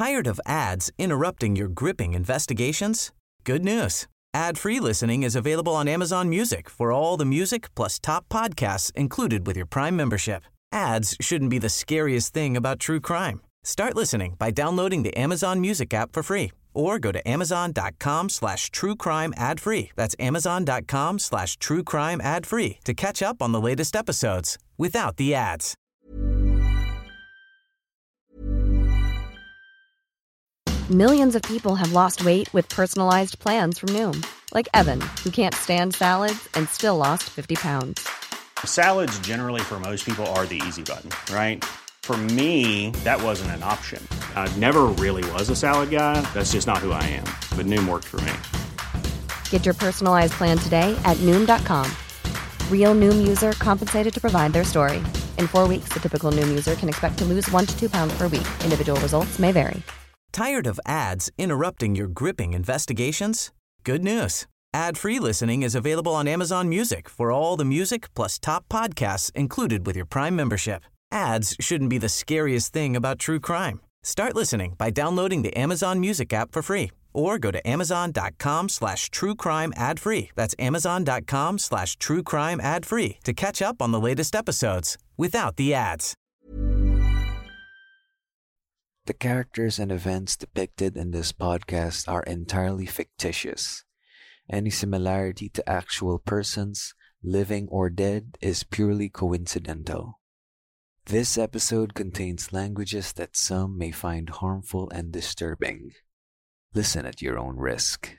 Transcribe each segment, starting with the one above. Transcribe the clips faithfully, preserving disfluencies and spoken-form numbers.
Tired of ads interrupting your gripping investigations? Good news. Ad-free listening is available on Amazon Music for all the music plus top podcasts included with your Prime membership. Ads shouldn't be the scariest thing about true crime. Start listening by downloading the Amazon Music app for free or go to amazon.com slash true crime ad free. That's amazon.com slash true crime ad free to catch up on the latest episodes without the ads. Millions of people have lost weight with personalized plans from Noom. Like Evan, who can't stand salads and still lost fifty pounds. Salads generally for most people are the easy button, right? For me, that wasn't an option. I never really was a salad guy. That's just not who I am. But Noom worked for me. Get your personalized plan today at Noom dot com. Real Noom user compensated to provide their story. In four weeks, the typical Noom user can expect to lose one to two pounds per week. Individual results may vary. Tired of ads interrupting your gripping investigations? Good news. Ad-free listening is available on Amazon Music for all the music plus top podcasts included with your Prime membership. Ads shouldn't be the scariest thing about true crime. Start listening by downloading the Amazon Music app for free or go to amazon.com slash true crime ad free. That's amazon.com slash true crime ad free to catch up on the latest episodes without the ads. The characters and events depicted in this podcast are entirely fictitious. Any similarity to actual persons, living or dead, is purely coincidental. This episode contains languages that some may find harmful and disturbing. Listen at your own risk.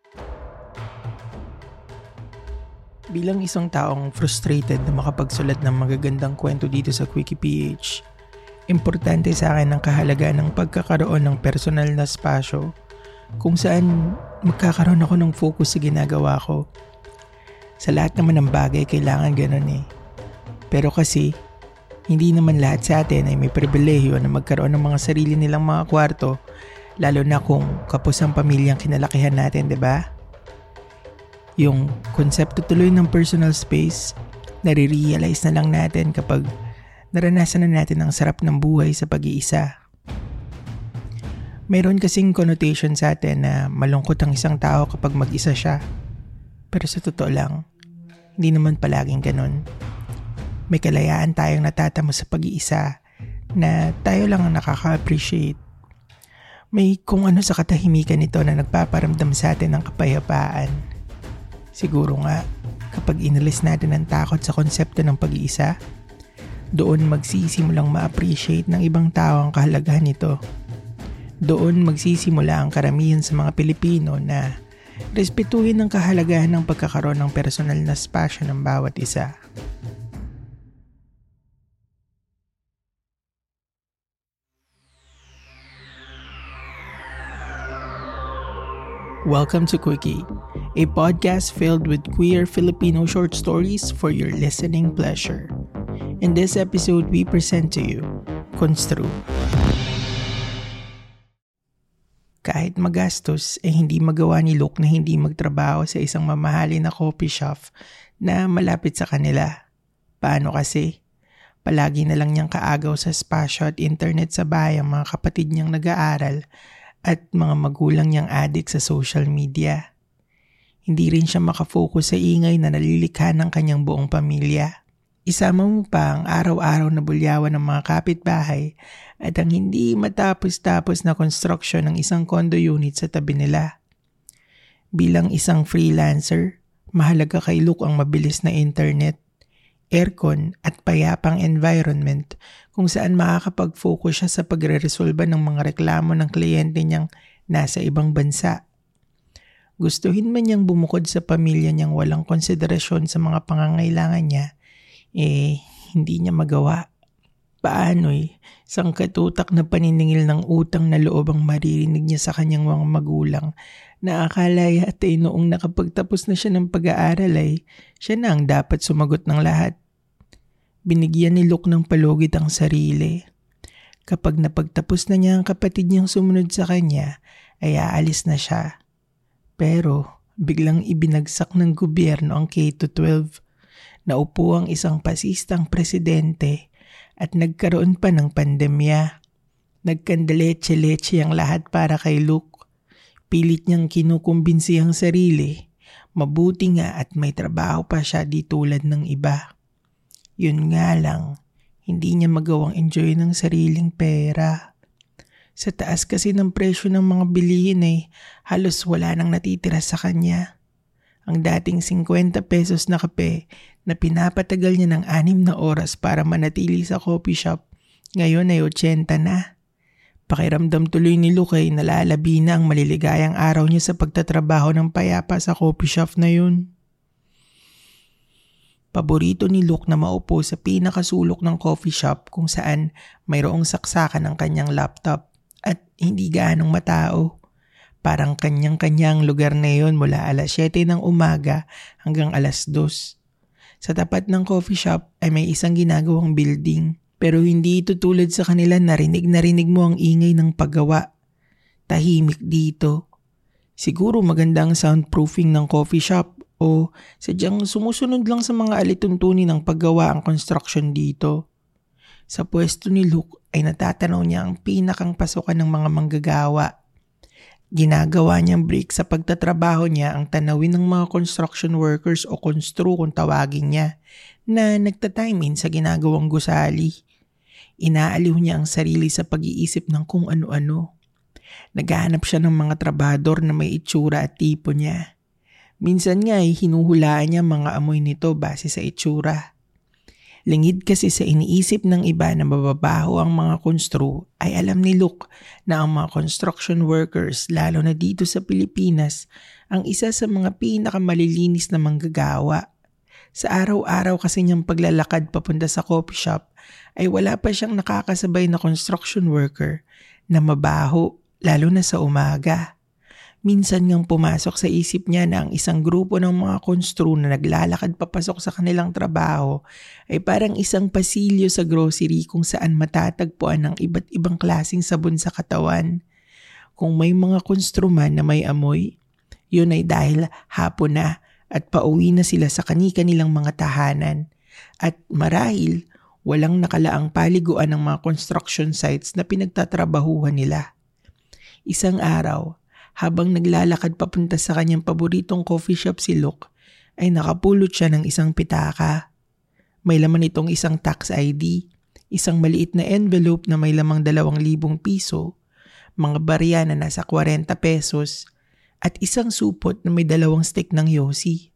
Bilang isang taong frustrated na makapagsulat ng magagandang kwento dito sa QuickiePH, importante sa akin ang kahalagaan ng pagkakaroon ng personal na spasyo kung saan magkakaroon ako ng focus sa ginagawa ko. Sa lahat naman ng bagay, kailangan ganun eh. Pero kasi, hindi naman lahat sa atin ay may pribilehyo na magkaroon ng mga sarili nilang mga kwarto, lalo na kung kapos ang pamilyang kinalakihan natin, diba? Yung konsepto tuloy ng personal space, nare-realize na lang natin kapag naranasan na natin ang sarap ng buhay sa pag-iisa. Mayroon kasing connotation sa atin na malungkot ang isang tao kapag mag-isa siya. Pero sa totoo lang, hindi naman palaging ganun. May kalayaan tayong natatamo sa pag-iisa na tayo lang ang nakaka-appreciate. May kung ano sa katahimikan nito na nagpaparamdam sa atin ng kapayapaan. Siguro nga, kapag inalis natin ang takot sa konsepto ng pag-iisa, doon magsisimulang ma-appreciate ng ibang tao ang kahalagahan nito. Doon magsisimula ang karamihan sa mga Pilipino na respetuhin ang kahalagahan ng pagkakaroon ng personal na spasyo ng bawat isa. Welcome to Quickie, a podcast filled with queer Filipino short stories for your listening pleasure. In this episode, we present to you Constru. Kahit magastos, eh hindi magawa ni Luke na hindi magtrabaho sa isang mamahalin na coffee shop na malapit sa kanila. Paano kasi? Palagi na lang niyang kaagaw sa spasyo at internet sa bahay ang mga kapatid niyang nag-aaral at mga magulang niyang addict sa social media. Hindi rin siya makafocus sa ingay na nalilikha ng kanyang buong pamilya. Isama mo pa ang araw-araw na bulyawan ng mga kapitbahay at ang hindi matapos-tapos na construction ng isang condo unit sa tabi nila. Bilang isang freelancer, mahalaga kay Luke ang mabilis na internet, aircon at payapang environment kung saan makakapag-focus siya sa pagre-resolba ng mga reklamo ng kliyente niyang nasa ibang bansa. Gustuhin man niyang bumukod sa pamilya niyang walang konsiderasyon sa mga pangangailangan niya, eh hindi niya magawa. Paano eh, isang katutak na paniningil ng utang na loob ang maririnig niya sa kanyang mga magulang na akala yata noong nakapagtapos na siya ng pag-aaral ay siya na ang dapat sumagot ng lahat. Binigyan ni Luke ng palugit ang sarili. Kapag napagtapos na niya ang kapatid niyang sumunod sa kanya, ay aalis na siya. Pero biglang ibinagsak ng gobyerno ang K twelve. Naupo ang isang pasistang presidente at nagkaroon pa ng pandemya. Nagkandaleche-leche ang lahat para kay Luke. Pilit niyang kinukumbinsi ang sarili. Mabuti nga at may trabaho pa siya di tulad ng iba. Yun nga lang, hindi niya magawang enjoy ng sariling pera. Sa taas kasi ng presyo ng mga bilihin eh, halos wala nang natitira sa kanya. Ang dating fifty pesos na kape na pinapatagal niya ng anim na oras para manatili sa coffee shop, ngayon ay eighty na. Pakiramdam tuloy ni Luke ay nalalabi na ang maliligayang araw niya sa pagtatrabaho ng payapa sa coffee shop na yun. Paborito ni Luke na maupo sa pinakasulok ng coffee shop kung saan mayroong saksakan ng kanyang laptop at hindi gaanong matao. Parang kanyang-kanyang lugar na yun mula alas siyete ng umaga hanggang alas dos. Sa tapat ng coffee shop ay may isang ginagawang building. Pero hindi ito tulad sa kanila, narinig narinig mo ang ingay ng paggawa. Tahimik dito. Siguro magandang soundproofing ng coffee shop o sadyang sumusunod lang sa mga alituntunin ng paggawa ang construction dito. Sa pwesto ni Luke ay natatanaw niya ang pinakang pasukan ng mga manggagawa. Ginagawa niyang break sa pagtatrabaho niya ang tanawin ng mga construction workers o konstru kung tawagin niya na nagta-time in sa ginagawang gusali. Inaaliw niya ang sarili sa pag-iisip ng kung ano-ano. Naghahanap siya ng mga trabador na may itsura at tipo niya. Minsan nga ay hinuhulaan niya mga amoy nito base sa itsura. Lingid kasi sa iniisip ng iba na mababaho ang mga konstru, ay alam ni Luke na ang mga construction workers, lalo na dito sa Pilipinas, ang isa sa mga pinakamalilinis na manggagawa. Sa araw-araw kasi niyang paglalakad papunta sa coffee shop ay wala pa siyang nakakasabay na construction worker na mabaho, lalo na sa umaga. Minsan ngang pumasok sa isip niya na ang isang grupo ng mga konstru na naglalakad papasok sa kanilang trabaho ay parang isang pasilyo sa grocery kung saan matatagpuan ng iba't ibang klaseng sabon sa katawan. Kung may mga konstru man na may amoy, yun ay dahil hapon na at pauwi na sila sa kani-kanilang mga tahanan. At marahil, walang nakalaang paliguan ng mga construction sites na pinagtatrabahuhan nila. Isang araw, habang naglalakad papunta sa kanyang paboritong coffee shop si Luke, ay nakapulot siya ng isang pitaka. May laman itong isang tax I D, isang maliit na envelope na may lamang dalawang libong piso, mga barya na nasa forty pesos, at isang supot na may dalawang stick ng yosi.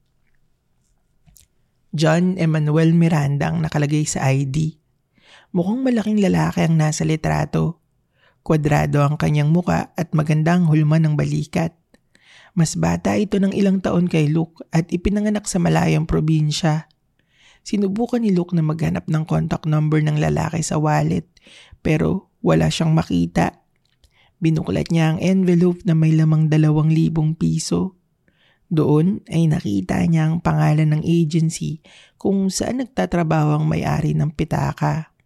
John Emmanuel Miranda ang nakalagay sa I D. Mukhang malaking lalaki ang nasa litrato. Kwadrado ang kanyang muka at magandang hulma ng balikat. Mas bata ito ng ilang taon kay Luke at ipinanganak sa malayong probinsya. Sinubukan ni Luke na maghanap ng contact number ng lalaki sa wallet pero wala siyang makita. Binuklat niya ang envelope na may lamang dalawang libong piso. Doon ay nakita niya ang pangalan ng agency kung saan nagtatrabaho ang may-ari ng pitaka.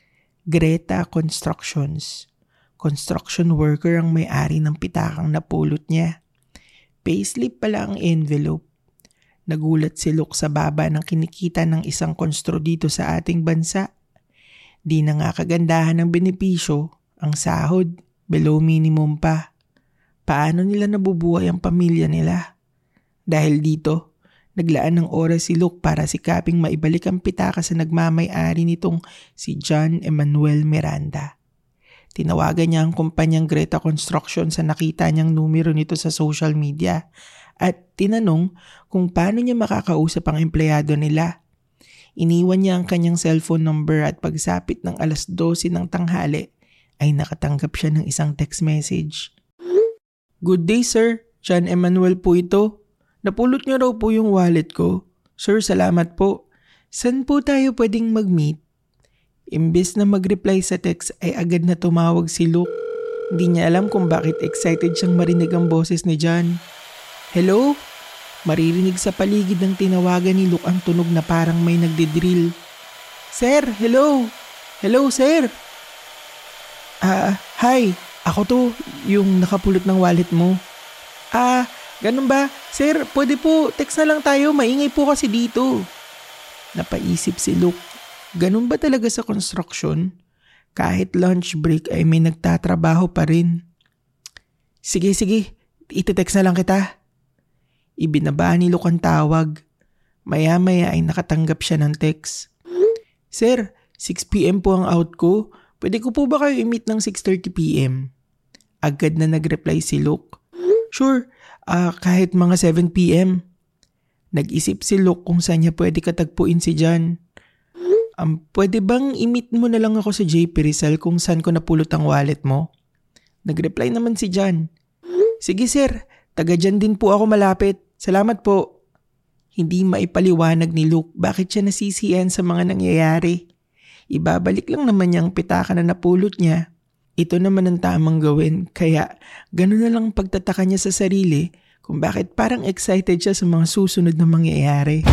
Greta Constructions. Construction worker ang may-ari ng pitakang napulot niya. Payslip pala ang envelope. Nagulat si Luke sa baba ng kinikita ng isang konstru dito sa ating bansa. Di na nga kagandahan ng benepisyo, ang sahod, below minimum pa. Paano nila nabubuhay ang pamilya nila? Dahil dito, naglaan ng oras si Luke para sikaping maibalik ang pitaka sa nagmamay-ari nitong si John Emmanuel Miranda. Tinawagan niya ang kumpanyang Greta Construction sa nakita niyang numero nito sa social media at tinanong kung paano niya makakausap ang empleyado nila. Iniwan niya ang kanyang cellphone number at pagsapit ng alas dose ng tanghali ay nakatanggap siya ng isang text message. Good day sir, John Emmanuel po ito. Napulot niyo raw po yung wallet ko. Sir, salamat po. Saan po tayo pwedeng mag-meet? Imbes na mag-reply sa text ay agad na tumawag si Luke. Hindi niya alam kung bakit excited siyang marinig ang boses ni John. Hello? Maririnig sa paligid ng tinawagan ni Luke ang tunog na parang may nagdidrill. Sir, hello? Hello, sir? Ah, uh, hi. Ako to, yung nakapulot ng wallet mo. Ah, ganun ba? Sir, pwede po, text na lang tayo, maingay po kasi dito. Napaisip si Luke. Ganun ba talaga sa construction? Kahit lunch break ay may nagtatrabaho pa rin. Sige, sige. Iti-text na lang kita. Ibinaba ni Luke ang tawag. Maya-maya ay nakatanggap siya ng text. Sir, six p.m. po ang out ko. Pwede ko po ba kayo i-meet ng six thirty p.m.? Agad na nag-reply si Luke. Sure, uh, kahit mga seven p.m. Nag-isip si Luke kung saan niya pwede katagpuin si John. Um, pwede bang i-meet mo na lang ako sa J P Rizal kung saan ko napulot ang wallet mo? Nag-reply naman si John. Sige sir, taga dyan din po ako malapit. Salamat po. Hindi maipaliwanag ni Luke bakit siya nasisiyan sa mga nangyayari. Ibabalik lang naman niya ang pitaka na napulot niya. Ito naman ang tamang gawin, kaya gano'n na lang pagtataka niya sa sarili kung bakit parang excited siya sa mga susunod na mangyayari.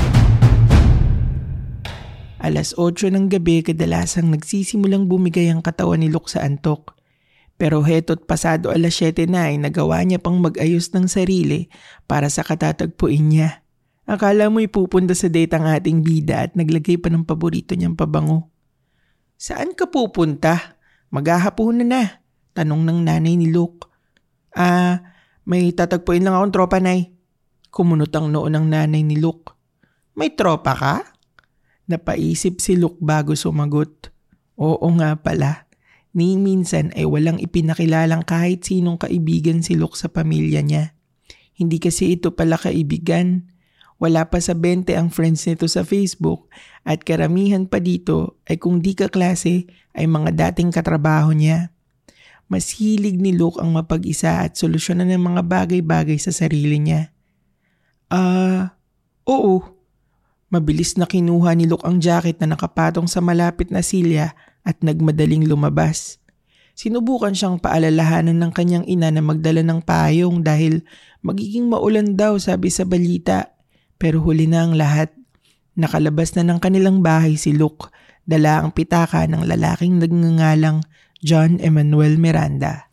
Alas otso ng gabi kadalasang nagsisimulang bumigay ang katawan ni Luke sa antok. Pero heto't pasado alas siyete na ay nagawa niya pang mag-ayos ng sarili para sa katatagpuin niya. Akala mo'y pupunta sa date ang ating bida at naglagay pa ng paborito niyang pabango. Saan ka pupunta? Maghahapon na na, tanong ng nanay ni Luke. Ah, may tatagpuin lang akong tropa, nay. Kumunot ang noo ng nanay ni Luke. May tropa ka? Napaisip si Luke bago sumagot. Oo nga pala. Ni minsan ay walang ipinakilalang kahit sinong kaibigan si Luke sa pamilya niya. Hindi kasi ito pala kaibigan. Wala pa sa twenty ang friends nito sa Facebook at karamihan pa dito ay kung di ka klase ay mga dating katrabaho niya. Mas hilig ni Luke ang mapag-isa at solusyonan ng mga bagay-bagay sa sarili niya. Ah, uh, oo. Mabilis na kinuha ni Luke ang jacket na nakapatong sa malapit na silya at nagmadaling lumabas. Sinubukan siyang paalalahanan ng kanyang ina na magdala ng payong dahil magiging maulan daw sabi sa balita. Pero huli na ang lahat. Nakalabas na ng kanilang bahay si Luke, dala ang pitaka ng lalaking nagngangalang John Emmanuel Miranda.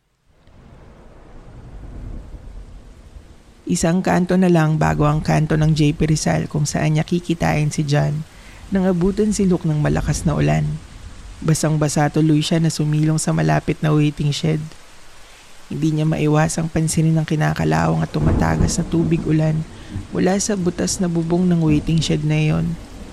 Isang kanto na lang bago ang kanto ng J P Rizal kung saan niya kikitain si John nang abutan si Luke ng malakas na ulan. Basang-basa tuloy siya na sumilong sa malapit na waiting shed. Hindi niya maiwasang pansinin ang kinakalawang at tumatagas na tubig ulan mula sa butas na bubong ng waiting shed na iyon.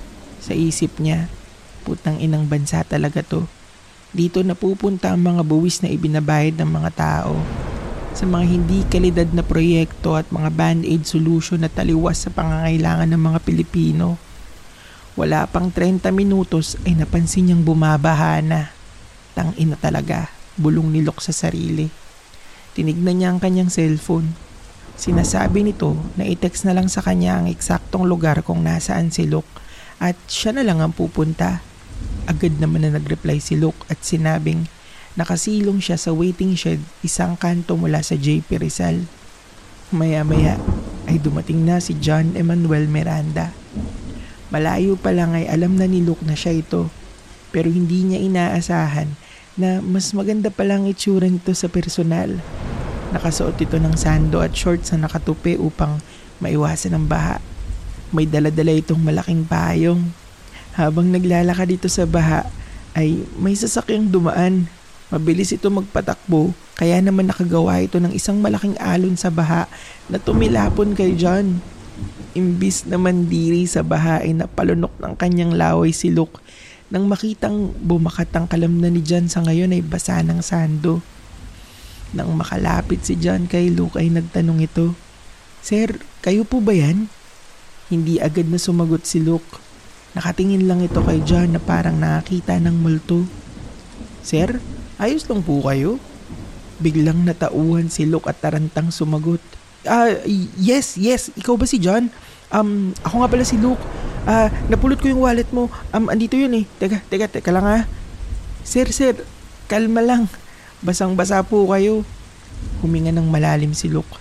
Sa isip niya, putang inang bansa talaga to. Dito napupunta ang mga buwis na ibinabayad ng mga tao. Sa mga hindi kalidad na proyekto at mga band-aid solution na taliwas sa pangangailangan ng mga Pilipino. Wala pang thirty minutos ay napansin niyang bumabaha na. Tangina talaga, bulong ni Luke sa sarili. Tinignan niya ang kanyang cellphone. Sinasabi nito na i-text na lang sa kanya ang eksaktong lugar kung nasaan si Luke at siya na lang ang pupunta. Agad naman na nag-reply si Luke at sinabing nakasilong siya sa waiting shed isang kanto mula sa J P Rizal. Maya-maya ay dumating na si John Emmanuel Miranda. Malayo pa lang ay alam na ni Luke na siya ito, pero hindi niya inaasahan na mas maganda palang itsura nito sa personal. Nakasuot ito ng sando at shorts na nakatupi upang maiwasan ang baha. May dala-dala itong malaking payong. Habang naglalakad dito sa baha ay may sasakyang dumaan. Mabilis ito magpatakbo kaya naman nakagawa ito ng isang malaking alon sa baha na tumilapon kay John. Imbis na mandiri sa baha ay napalunok ng kanyang laway si Luke nang makitang bumakat ang kalamnan ni John sa ngayon ay basa ng sando. Nang makalapit si John kay Luke ay nagtanong ito, Sir, kayo po ba yan? Hindi agad na sumagot si Luke. Nakatingin lang ito kay John na parang nakakita ng multo. Sir, ayos lang po kayo? Biglang natauhan si Luke at tarantang sumagot. Ah, uh, yes, yes. Ikaw ba si John? Um, ako nga pala si Luke. Ah, uh, napulot ko yung wallet mo. Um, andito yun eh. Teka, teka, teka lang ha. Sir, sir, kalma lang. Basang-basa po kayo. Huminga ng malalim si Luke.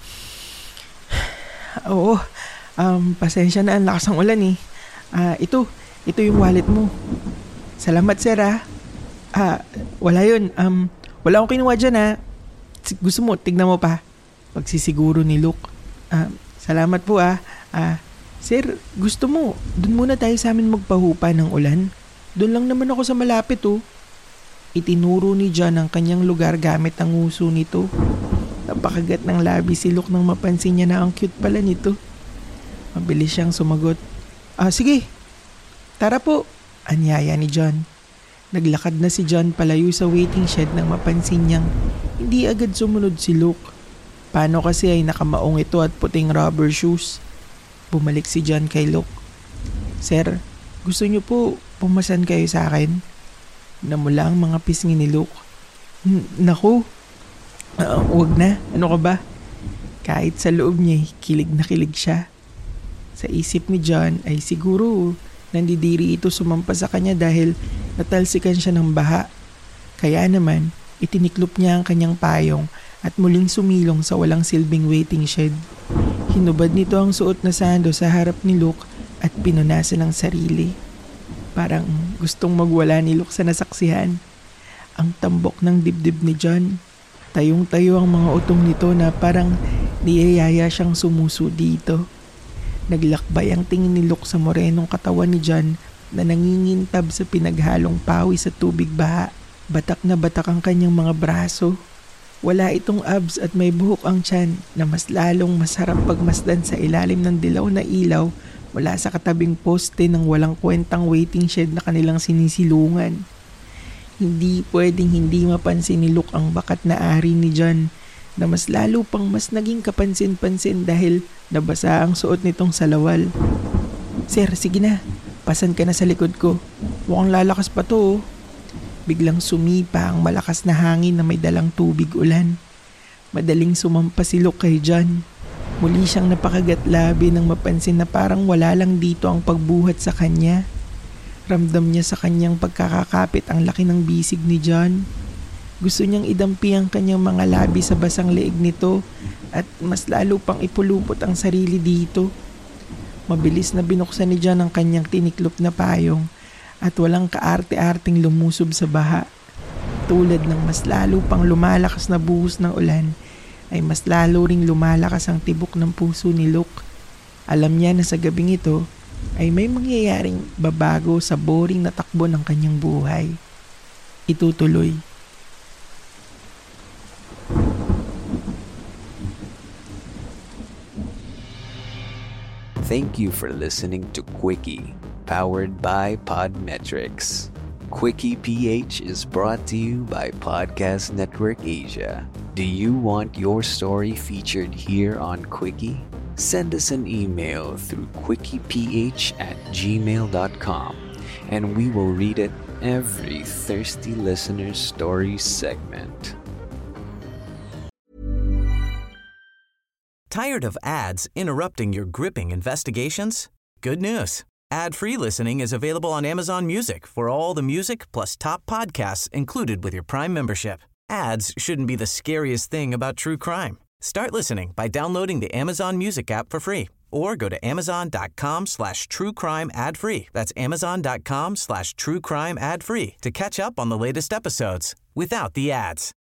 Oo, um, pasensya na, ang lakas ng ulan eh. Ah, uh, ito, ito yung wallet mo. Salamat sir ha. Ah, wala yun. Um, wala akong kinuha dyan ha. Gusto mo, tignan mo pa. Pagsisiguro ni Luke. Ah, salamat po ah. Ah, sir, gusto mo, dun muna tayo sa amin magpahupa ng ulan. Doon lang naman ako sa malapit oh. Itinuro ni John ang kanyang lugar gamit ang uso nito. Napakagat ng labi si Luke nang mapansin niya na ang cute pala nito. Mabilis siyang sumagot. Ah, sige. Tara po, anyaya ni John. Naglakad na si John palayo sa waiting shed nang mapansin niyang hindi agad sumunod si Luke. Paano kasi ay nakamaong ito at puting rubber shoes? Bumalik si John kay Luke. Sir, gusto niyo po pumasan kayo sa akin? Namula ang mga pisngi ni Luke. Naku, uh, wag na. Ano ka ba? Kahit sa loob niya, kilig na kilig siya. Sa isip ni John ay siguro nandidiri ito sumampa sa kanya dahil natalsikan siya ng baha. Kaya naman, itiniklop niya ang kanyang payong at muling sumilong sa walang silbing waiting shed. Hinubad nito ang suot na sando sa harap ni Luke at pinunasan ang sarili. Parang gustong magwala ni Luke sa nasaksihan. Ang tambok ng dibdib ni John. Tayong-tayo ang mga utong nito na parang niyayaya siyang sumuso dito. Naglakbay ang tingin ni Luke sa morenong katawan ni John na nangingintab sa pinaghalong pawis sa tubig baha. Batak na batak ang kanyang mga braso. Wala itong abs at may buhok ang tiyan na mas lalong masarap pagmasdan sa ilalim ng dilaw na ilaw mula sa katabing poste ng walang kwentang waiting shed na kanilang sinisilungan. Hindi pwedeng hindi mapansin ni Luke ang bakat na ari ni John na mas lalo pang mas naging kapansin-pansin dahil nabasa ang suot nitong salawal. Sir, sige na. Pasan ka na sa likod ko. Mukhang lalakas pa to. Biglang sumipa ang malakas na hangin na may dalang tubig ulan. Madaling sumampa si Luke kay John. Muli siyang napakagat-labi nang mapansin na parang wala lang dito ang pagbuhat sa kanya. Ramdam niya sa kanyang pagkakakapit ang laki ng bisig ni John. Gusto niyang idampi ang kanyang mga labi sa basang leeg nito at mas lalo pang ipulupot ang sarili dito. Mabilis na binuksan ni John ang kanyang tiniklop na payong at walang kaarte-arting lumusob sa baha. Tulad ng mas lalo pang lumalakas na buhos ng ulan, ay mas lalo ring lumalakas ang tibok ng puso ni Luke. Alam niya na sa gabing ito ay may mangyayaring babago sa boring na takbo ng kanyang buhay. Itutuloy. Thank you for listening to Quickie, powered by Podmetrics. Quickie P H is brought to you by Podcast Network Asia. Do you want your story featured here on Quickie? Send us an email through quickieph at gmail dot com and we will read it every thirsty listener's story segment. Tired of ads interrupting your gripping investigations? Good news. Ad-free listening is available on Amazon Music for all the music plus top podcasts included with your Prime membership. Ads shouldn't be the scariest thing about true crime. Start listening by downloading the Amazon Music app for free or go to amazon.com slash true crime ad free. That's amazon.com slash true crime ad free to catch up on the latest episodes without the ads.